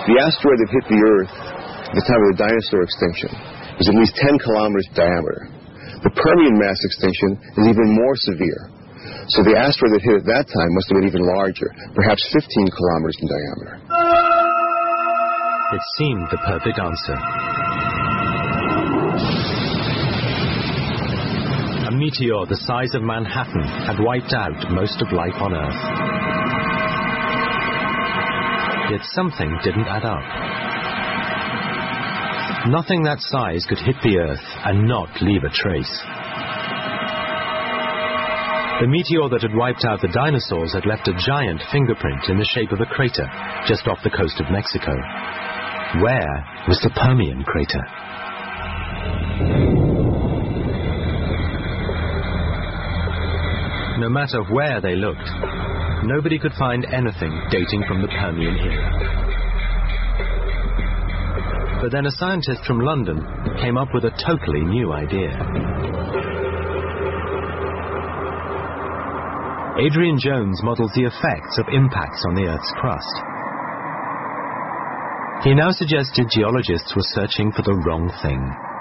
The asteroid that hit the Earth at the time of the dinosaur extinction was at least 10 kilometers in diameter. The Permian mass extinction is even more severe. So the asteroid that hit at that time must have been even larger, perhaps 15 kilometers in diameter. It seemed the perfect answer. A meteor the size of Manhattan had wiped out most of life on Earth. Yet something didn't add up. Nothing that size could hit the Earth and not leave a trace. The meteor that had wiped out the dinosaurs had left a giant fingerprint in the shape of a crater just off the coast of Mexico. Where was the Permian crater? No matter where they looked, nobody could find anything dating from the Permian era. But then a scientist from London came up with a totally new idea. Adrian Jones models the effects of impacts on the Earth's crust. He now suggested geologists were searching for the wrong thing.